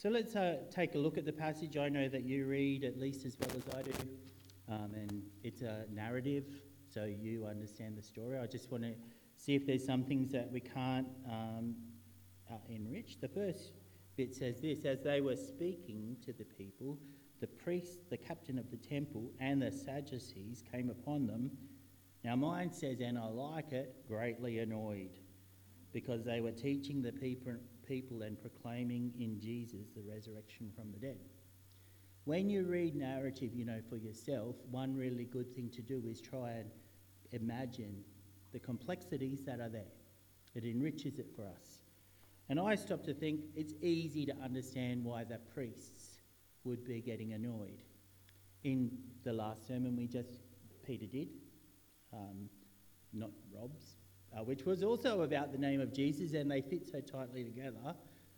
So let's take a look at the passage. I know that you read at least as well as I do, and it's a narrative, so you understand the story. I just want to see if there's some things that we can't enrich. The first bit says this: as they were speaking to the people, the priest, the captain of the temple, and the Sadducees came upon them. Now mine says, and I like it, greatly annoyed, because they were teaching the people and proclaiming in Jesus the resurrection from the dead. When you read narrative, for yourself, one really good thing to do is try and imagine the complexities that are there. It enriches it for us. And I stopped to think it's easy to understand why the priests would be getting annoyed. In the last sermon Peter did, not Rob's, which was also about the name of Jesus, and they fit so tightly together.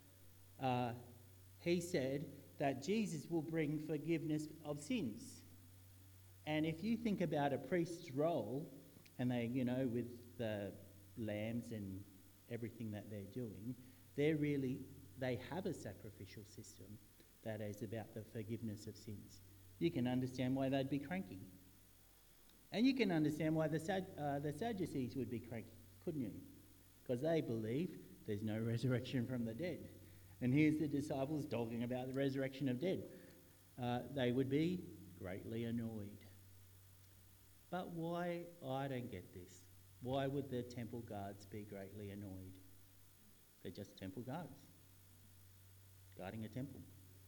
He said that Jesus will bring forgiveness of sins. And if you think about a priest's role, and they, with the lambs and everything that they're doing, they have a sacrificial system that is about the forgiveness of sins. You can understand why they'd be cranky. And you can understand why the Sadducees would be cranky, couldn't you? Because they believe there's no resurrection from the dead. And here's the disciples talking about the resurrection of dead. They would be greatly annoyed. But why? I don't get this. Why would the temple guards be greatly annoyed? They're just temple guards, guarding a temple.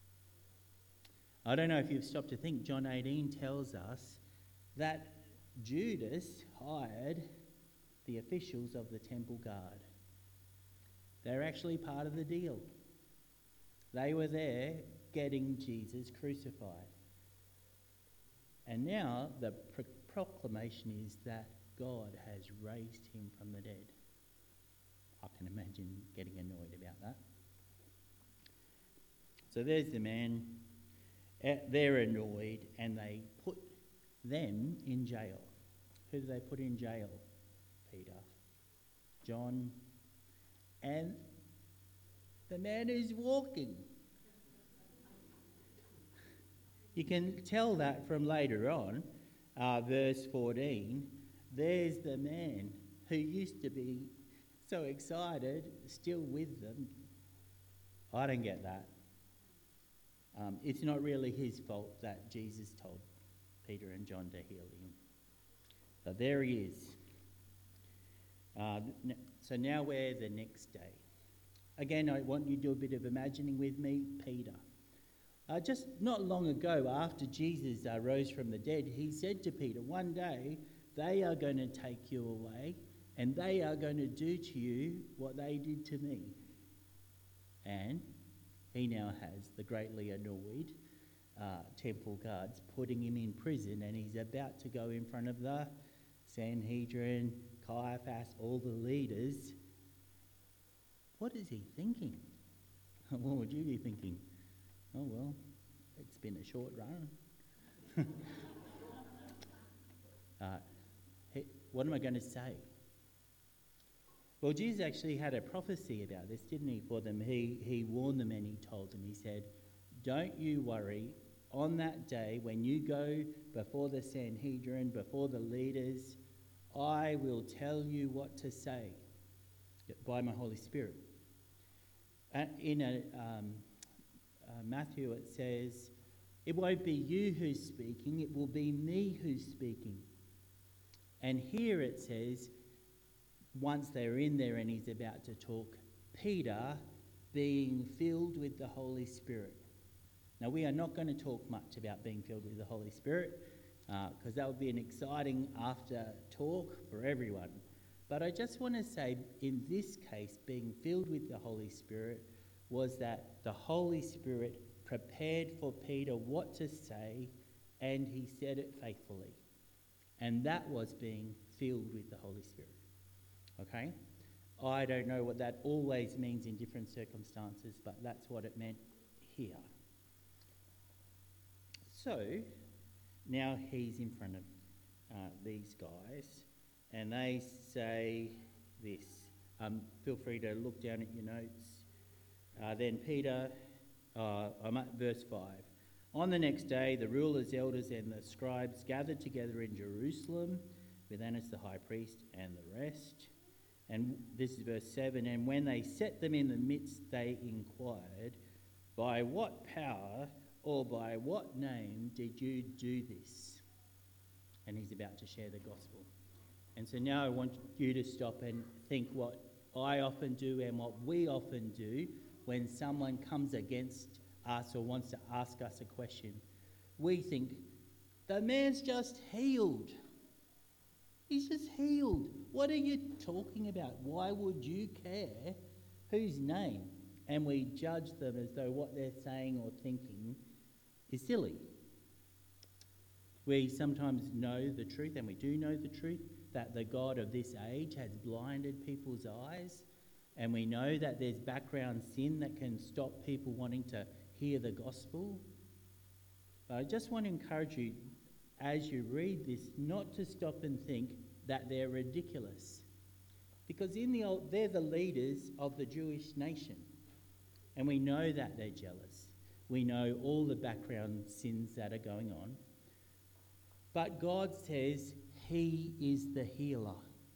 I don't know if you've stopped to think, John 18 tells us that Judas hired the officials of the temple guard. They're actually part of the deal. They were there getting Jesus crucified. And now the proclamation is that God has raised him from the dead. I can imagine getting annoyed about that. So there's the man. They're annoyed, and they put them in jail. Who do they put in jail? Peter, John, and the man who's walking. You can tell that from later on, verse 14. There's the man who used to be so excited, still with them. I don't get that. It's not really his fault that Jesus told Peter and John to heal him. So there he is. So now we're the next day. Again, I want you to do a bit of imagining with me. Peter. Just not long ago, after Jesus rose from the dead, he said to Peter, one day they are going to take you away and they are going to do to you what they did to me. And he now has the greatly annoyed temple guards putting him in prison, and he's about to go in front of the Sanhedrin, Caiaphas, all the leaders. What is he thinking? What would you be thinking? Oh, well, it's been a short run. What am I going to say? Well, Jesus actually had a prophecy about this, didn't he, for them? He warned them and he told them, he said, don't you worry. On that day, when you go before the Sanhedrin, before the leaders, I will tell you what to say by my Holy Spirit. In Matthew it says, it won't be you who's speaking, it will be me who's speaking. And here it says, once they're in there and he's about to talk, Peter being filled with the Holy Spirit. Now, we are not going to talk much about being filled with the Holy Spirit because that would be an exciting after talk for everyone. But I just want to say, in this case, being filled with the Holy Spirit was that the Holy Spirit prepared for Peter what to say, and he said it faithfully. And that was being filled with the Holy Spirit. Okay? I don't know what that always means in different circumstances, but that's what it meant here. So, now he's in front of these guys, and they say this. Feel free to look down at your notes. Then Peter, I'm at verse 5. On the next day, the rulers, elders, and the scribes gathered together in Jerusalem with Annas the high priest and the rest. And this is verse 7. And when they set them in the midst, they inquired, "By what power or by what name did you do this?" And he's about to share the gospel. And so now I want you to stop and think what I often do and what we often do when someone comes against us or wants to ask us a question. We think, the man's just healed. He's just healed. What are you talking about? Why would you care whose name? And we judge them as though what they're saying or thinking is silly. We sometimes know the truth, and we do know the truth, that the God of this age has blinded people's eyes, and we know that there's background sin that can stop people wanting to hear the gospel. But I just want to encourage you, as you read this, not to stop and think that they're ridiculous. Because they're the leaders of the Jewish nation, and we know that they're jealous. We know all the background sins that are going on. But God says he is the healer.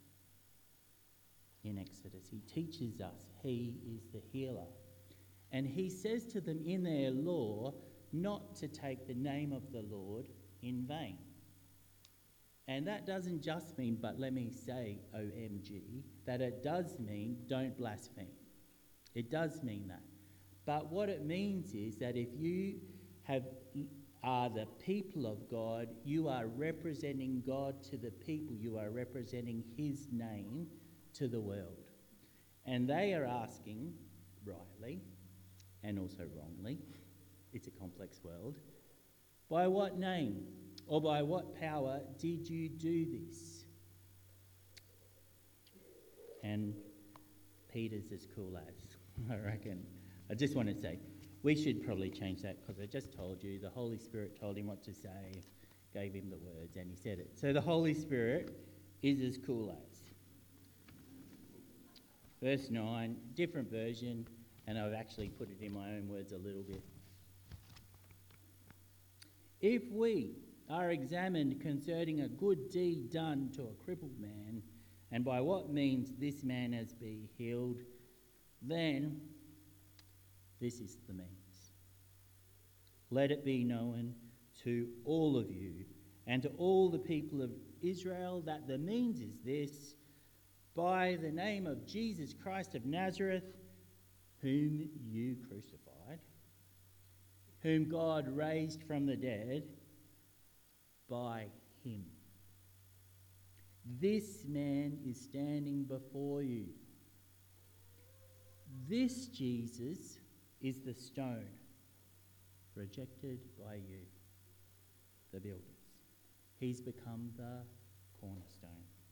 In Exodus, he teaches us he is the healer. And he says to them in their law not to take the name of the Lord in vain. And that doesn't just mean, but let me say, OMG, that it does mean don't blaspheme. It does mean that. But what it means is that if you are the people of God, you are representing God to the people. You are representing his name to the world. And they are asking, rightly, and also wrongly, it's a complex world, by what name or by what power did you do this? And Peter's as cool as, I reckon. I just want to say, we should probably change that, because I just told you the Holy Spirit told him what to say, gave him the words, and he said it. So the Holy Spirit is as cool as. Verse 9, different version, and I've actually put it in my own words a little bit. If we are examined concerning a good deed done to a crippled man, and by what means this man has been healed, then this is the means. Let it be known to all of you and to all the people of Israel that the means is this: by the name of Jesus Christ of Nazareth, whom you crucified, whom God raised from the dead, by him. This man is standing before you. This Jesus is the stone rejected by you, the builders. He's become the cornerstone.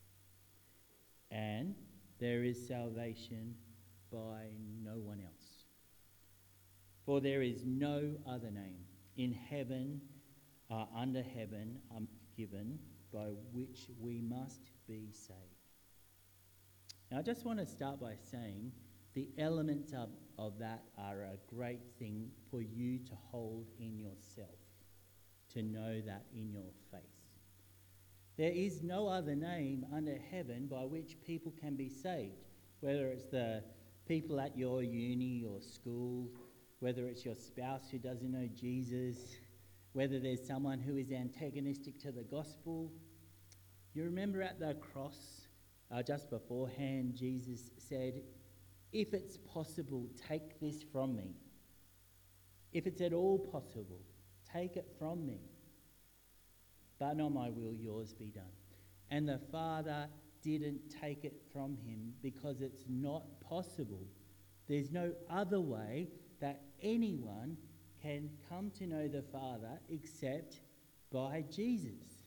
And there is salvation by no one else. For there is no other name in heaven, under heaven, given by which we must be saved. Now, I just want to start by saying the elements of that are a great thing for you to hold in yourself, to know that in your faith. There is no other name under heaven by which people can be saved, whether it's the people at your uni or school, whether it's your spouse who doesn't know Jesus, whether there's someone who is antagonistic to the gospel. You remember at the cross, just beforehand, Jesus said, "If it's possible, take this from me. If it's at all possible, take it from me. But not my will, yours be done." And the Father didn't take it from him because it's not possible. There's no other way that anyone can come to know the Father except by Jesus.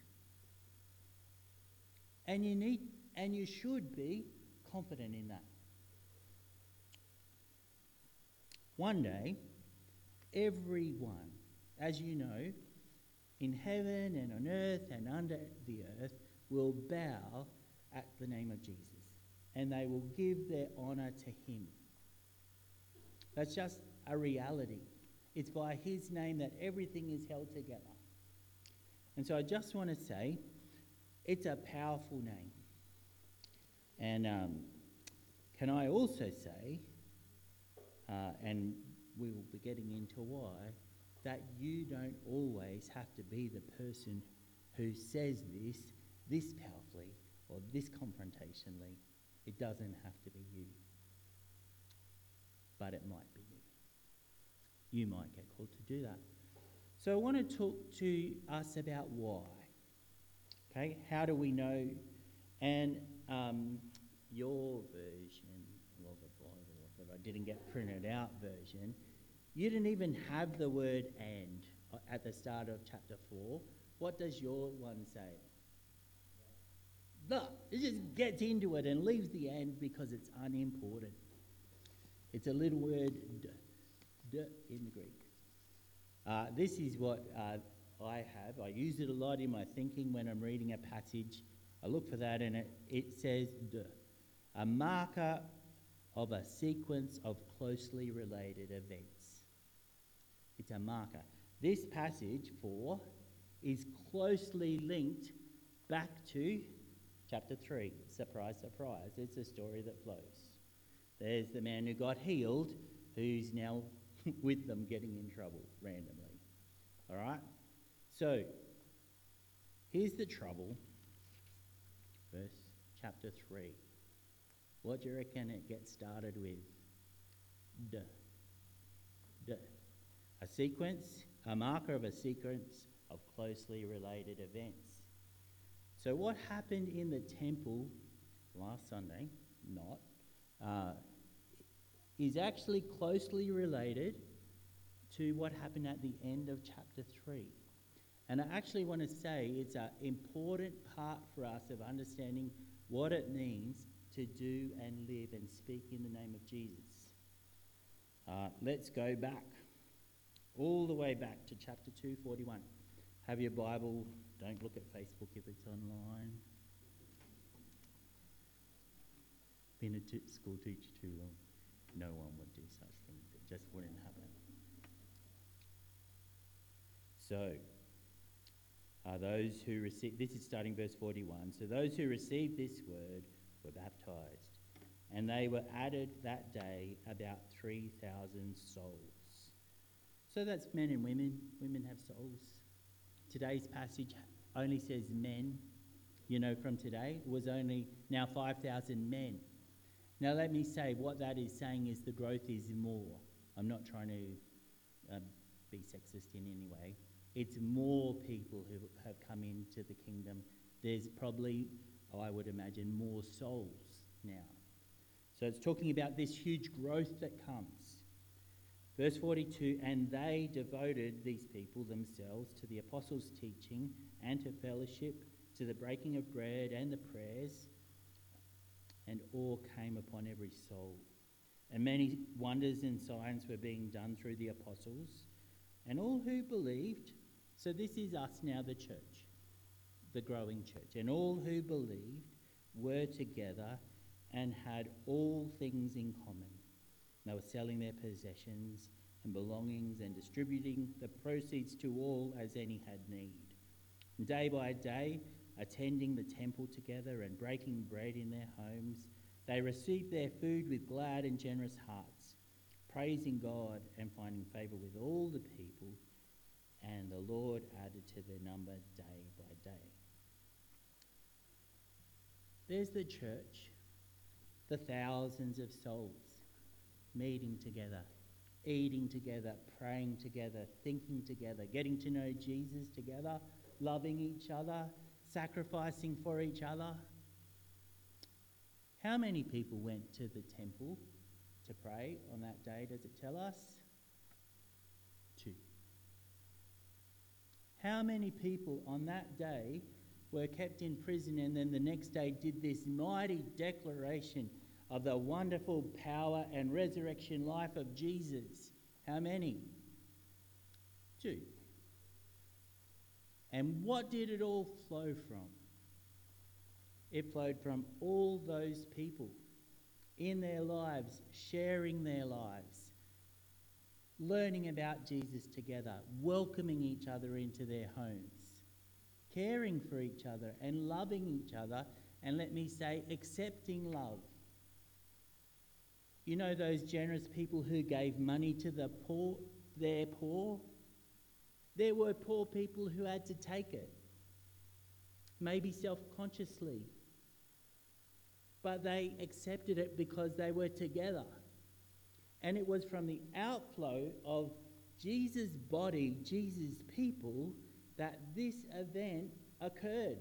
And you should be confident in that. One day, everyone, as you know, in heaven and on earth and under the earth, will bow at the name of Jesus, and they will give their honour to him. That's just a reality. It's by his name that everything is held together. And so I just want to say, it's a powerful name. And can I also say, and we will be getting into why, that you don't always have to be the person who says this powerfully or this confrontationally. It doesn't have to be you. But it might be you. You might get called to do that. So I want to talk to us about why. Okay, how do we know? And your version of the Bible that I didn't get printed out version, you didn't even have the word "and" at the start of chapter 4. What does your one say? The. It just gets into it and leaves the "and" because it's unimportant. It's a little word "d" in the Greek. This is what I have. I use it a lot in my thinking when I'm reading a passage. I look for that and it says "d," a marker of a sequence of closely related events. It's a marker. This passage 4 is closely linked back to chapter 3. Surprise, surprise. It's a story that flows. There's the man who got healed, who's now with them getting in trouble randomly. All right? So, here's the trouble. Chapter 3. What do you reckon it gets started with? D. A sequence, a marker of a sequence of closely related events. So what happened in the temple last Sunday, is actually closely related to what happened at the end of chapter 3. And I actually want to say it's an important part for us of understanding what it means to do and live and speak in the name of Jesus. Let's go back, all the way back to chapter 2:41. Have your Bible. Don't look at Facebook if it's online. Been a school teacher too long. No one would do such things. It just wouldn't happen. So, those who received, this is starting verse 41. So those who received this word were baptized, and they were added that day about 3,000 souls. So that's men and women. Women have souls. Today's passage only says men. You know, from today, it was only now 5,000 men. Now let me say, what that is saying is the growth is more. I'm not trying to be sexist in any way. It's more people who have come into the kingdom. There's probably, I would imagine, more souls now. So it's talking about this huge growth that comes. Verse 42, and they devoted, these people themselves, to the apostles' teaching and to fellowship, to the breaking of bread and the prayers, and awe came upon every soul. And many wonders and signs were being done through the apostles, and all who believed. So this is us now, the church, the growing church. And all who believed were together and had all things in common. They were selling their possessions and belongings and distributing the proceeds to all as any had need. And day by day, attending the temple together and breaking bread in their homes, they received their food with glad and generous hearts, praising God and finding favour with all the people. And the Lord added to their number day by day. There's the church, the thousands of souls meeting together, eating together, praying together, thinking together, getting to know Jesus together, loving each other, sacrificing for each other. How many people went to the temple to pray on that day? Does it tell us? 2. How many people on that day were kept in prison and then the next day did this mighty declaration of the wonderful power and resurrection life of Jesus? How many? 2. And what did it all flow from? It flowed from all those people in their lives, sharing their lives, learning about Jesus together, welcoming each other into their homes, caring for each other and loving each other, and let me say, accepting love. You know those generous people who gave money to the poor, their poor? There were poor people who had to take it, maybe self-consciously, but they accepted it because they were together. And it was from the outflow of Jesus' body, Jesus' people, that this event occurred.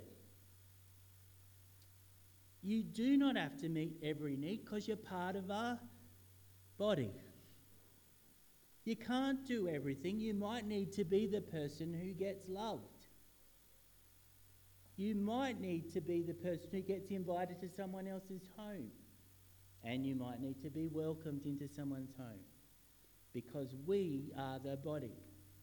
You do not have to meet every need because you're part of our body. You can't do everything. You might need to be the person who gets loved. You might need to be the person who gets invited to someone else's home. And you might need to be welcomed into someone's home. Because we are the body.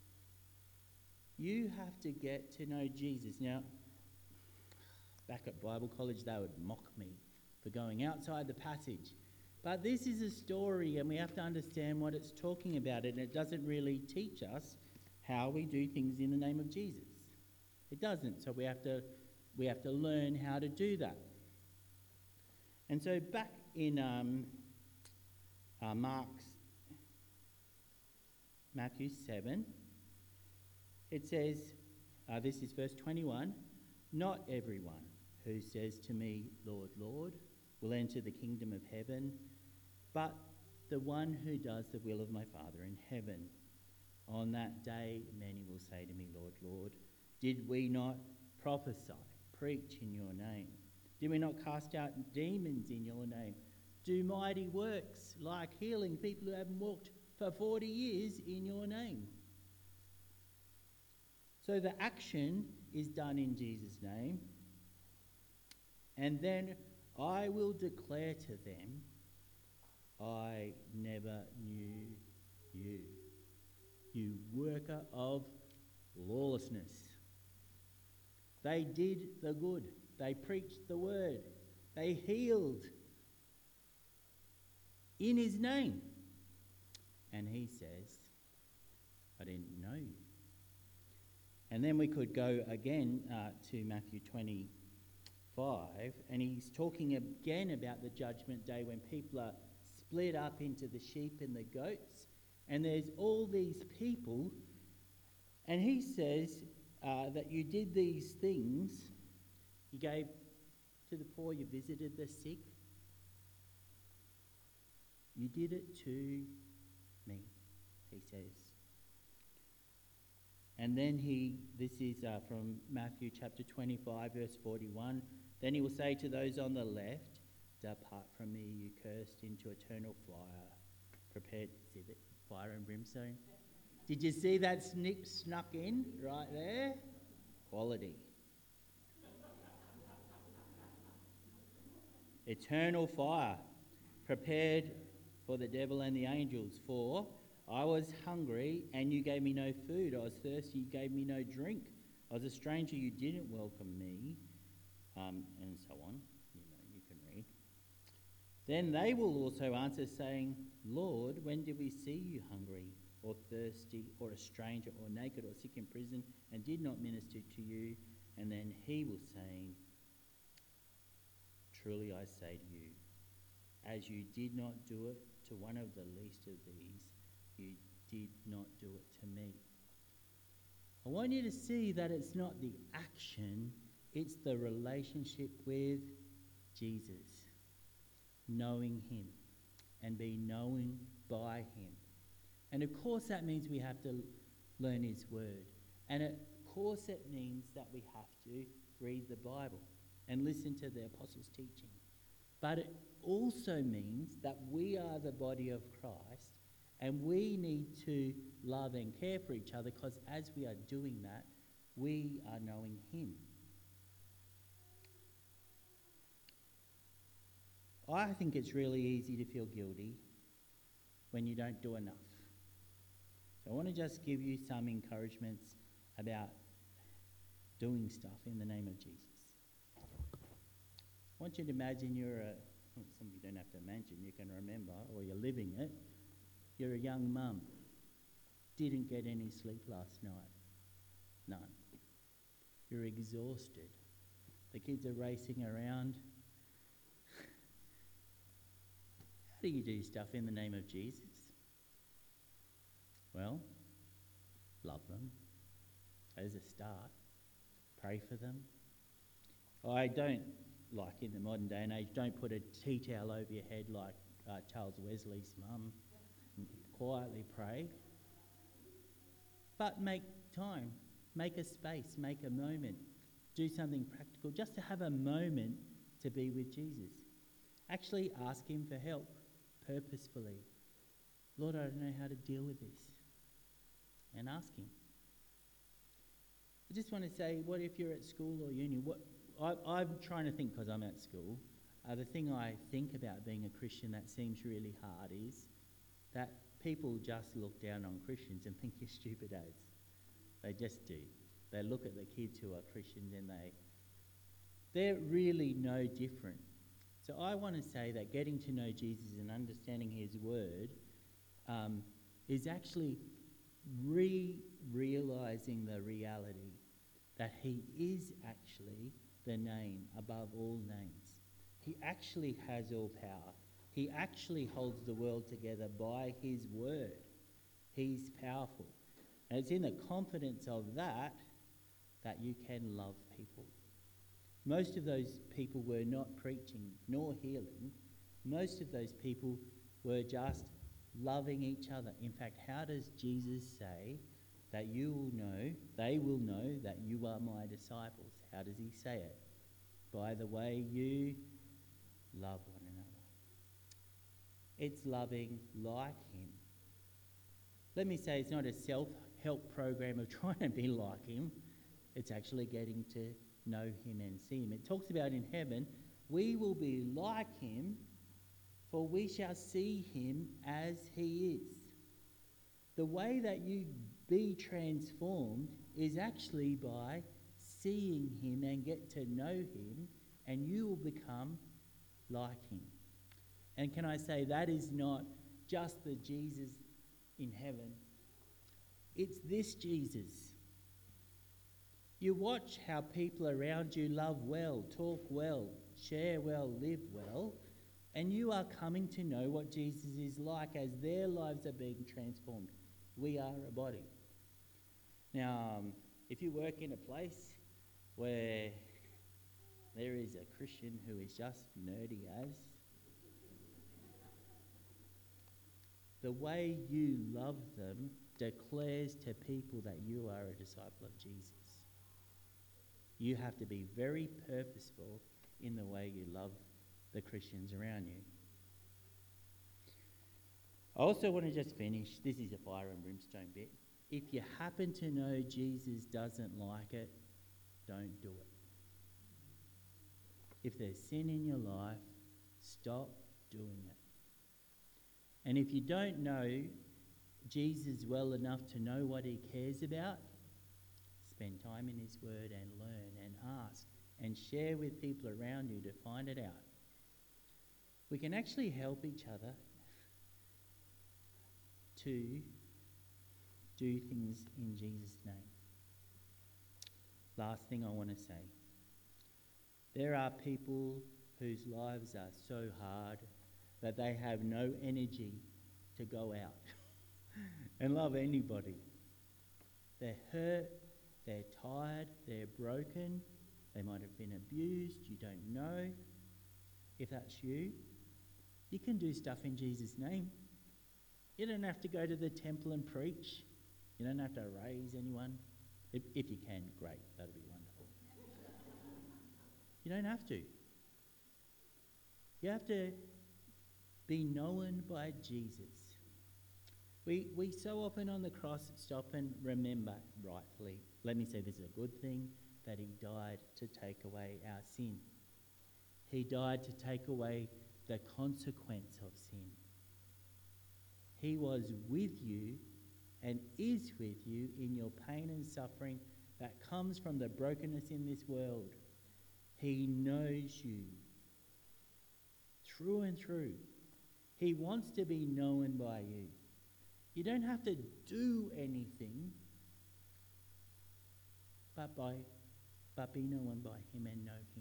You have to get to know Jesus. Now, back at Bible college, they would mock me for going outside the passage. But this is a story, and we have to understand what it's talking about. And it doesn't really teach us how we do things in the name of Jesus. It doesn't. So we have to learn how to do that. And so back in Matthew 7, it says, this is verse 21, "Not everyone who says to me, 'Lord, Lord,' will enter the kingdom of heaven, but the one who does the will of my Father in heaven. On that day many will say to me, 'Lord, Lord, did we not prophesy, preach in your name? Did we not cast out demons in your name, do mighty works like healing people who haven't walked for 40 years in your name?'" So the action is done in Jesus' name. And then I will declare to them, "I never knew you, you worker of lawlessness." They did the good. They preached the word. They healed in his name. And he says, "I didn't know you." And then we could go again to Matthew 25, and he's talking again about the judgment day when people are split up into the sheep and the goats, and there's all these people, and he says that you did these things, you gave to the poor, you visited the sick, you did it to me, he says. And then this is from Matthew chapter 25, verse 41. "Then he will say to those on the left, 'Depart from me, you cursed, into eternal fire, prepared,'" see that fire and brimstone? Did you see that snuck in right there? Quality. "Eternal fire, prepared for the devil and the angels. For I was hungry, and you gave me no food. I was thirsty, you gave me no drink. I was a stranger, you didn't welcome me," and so on. You can read. "Then they will also answer, saying, 'Lord, when did we see you hungry, or thirsty, or a stranger, or naked, or sick in prison, and did not minister to you?' And then he will say, 'Truly I say to you, as you did not do it to one of the least of these, you did not do it to me.'" I want you to see that it's not the action, it's the relationship with Jesus. Knowing him and being known by him. And of course that means we have to learn his word. And of course it means that we have to read the Bible and listen to the apostles' teaching. But it also means that we are the body of Christ, and we need to love and care for each other, because as we are doing that, we are knowing him. I think it's really easy to feel guilty when you don't do enough. So I want to just give you some encouragements about doing stuff in the name of Jesus. I want you to imagine some of you don't have to imagine, you can remember, or you're living it. You're a young mum. didn't get any sleep last night. None. You're exhausted. The kids are racing around. How do you do stuff in the name of Jesus? Well, love them as a start. Pray for them. I don't, like in the modern day and age, don't put a tea towel over your head like Charles Wesley's mum. Quietly pray. But make time, make a space, make a moment. Do something practical just to have a moment to be with Jesus. Actually ask him for help purposefully. Lord, I don't know how to deal with this. And ask him. I just want to say, what if you're at school or uni? I'm trying to think, because I'm at school, the thing I think about being a Christian that seems really hard is that people just look down on Christians and think you're stupid as. They just do. They look at the kids who are Christians and they're really no different. So I want to say that getting to know Jesus and understanding his word is actually realising the reality that he is actually the name above all names. He actually has all power. He actually holds the world together by his word. He's powerful. And it's in the confidence of that you can love people. Most of those people were not preaching nor healing. Most of those people were just loving each other. In fact, how does Jesus say that they will know that you are my disciples? How does he say it? By the way you love one another. It's loving like him. Let me say, it's not a self-help program of trying to be like him. It's actually getting to know him and see him. It talks about in heaven, we will be like him, for we shall see him as he is. The way that you be transformed is actually by seeing him and get to know him, and you will become like him. And can I say, that is not just the Jesus in heaven. It's this Jesus. You watch how people around you love well, talk well, share well, live well, and you are coming to know what Jesus is like as their lives are being transformed. We are a body. Now, if you work in a place where there is a Christian who is just nerdy as, the way you love them declares to people that you are a disciple of Jesus. You have to be very purposeful in the way you love the Christians around you. I also want to just finish. This is a fire and brimstone bit. If you happen to know Jesus doesn't like it, don't do it. If there's sin in your life, stop doing it. And if you don't know Jesus well enough to know what he cares about, spend time in his word and learn and ask and share with people around you to find it out. We can actually help each other to do things in Jesus' name. Last thing I want to say. There are people whose lives are so hard that they have no energy to go out and love anybody. They're hurt, they're tired, they're broken, they might have been abused, you don't know. If that's you, you can do stuff in Jesus' name. You don't have to go to the temple and preach. You don't have to raise anyone. If you can, great, that'll be wonderful. You don't have to. You have to be known by Jesus. We so often on the cross stop and remember rightfully. Let me say this is a good thing, that he died to take away our sin. He died to take away the consequence of sin. He was with you and is with you in your pain and suffering that comes from the brokenness in this world. He knows you through and through. He wants to be known by you. You don't have to do anything. but be known by him and know him.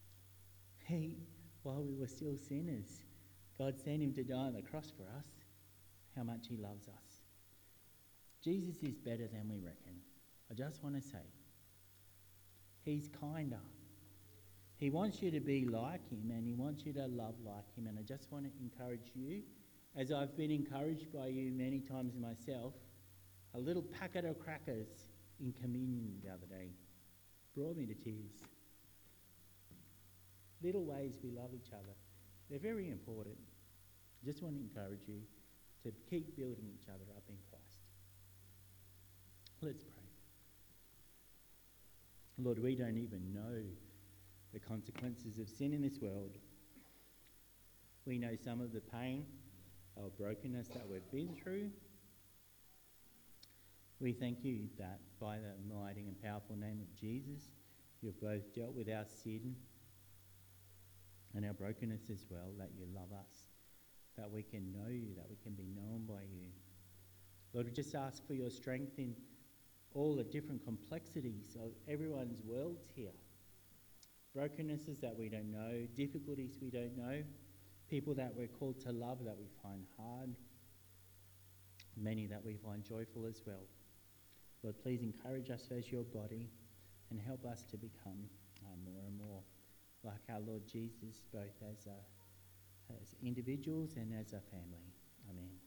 While we were still sinners, God sent him to die on the cross for us. How much he loves us. Jesus is better than we reckon. I just want to say, he's kinder. He wants you to be like him, and he wants you to love like him. And I just want to encourage you, as I've been encouraged by you many times myself, a little packet of crackers in communion the other day brought me to tears. Little ways we love each other. They're very important. I just want to encourage you to keep building each other up in Christ. Let's pray. Lord, we don't even know the consequences of sin in this world. We know some of the pain or brokenness that we've been through. We thank you that by the mighty and powerful name of Jesus, you've both dealt with our sin and our brokenness as well, that you love us, that we can know you, that we can be known by you. Lord, we just ask for your strength in all the different complexities of everyone's worlds here. Brokennesses that we don't know, difficulties we don't know, people that we're called to love that we find hard, many that we find joyful as well. Lord, please encourage us as your body and help us to become more and more like our Lord Jesus, both as individuals and as a family. Amen.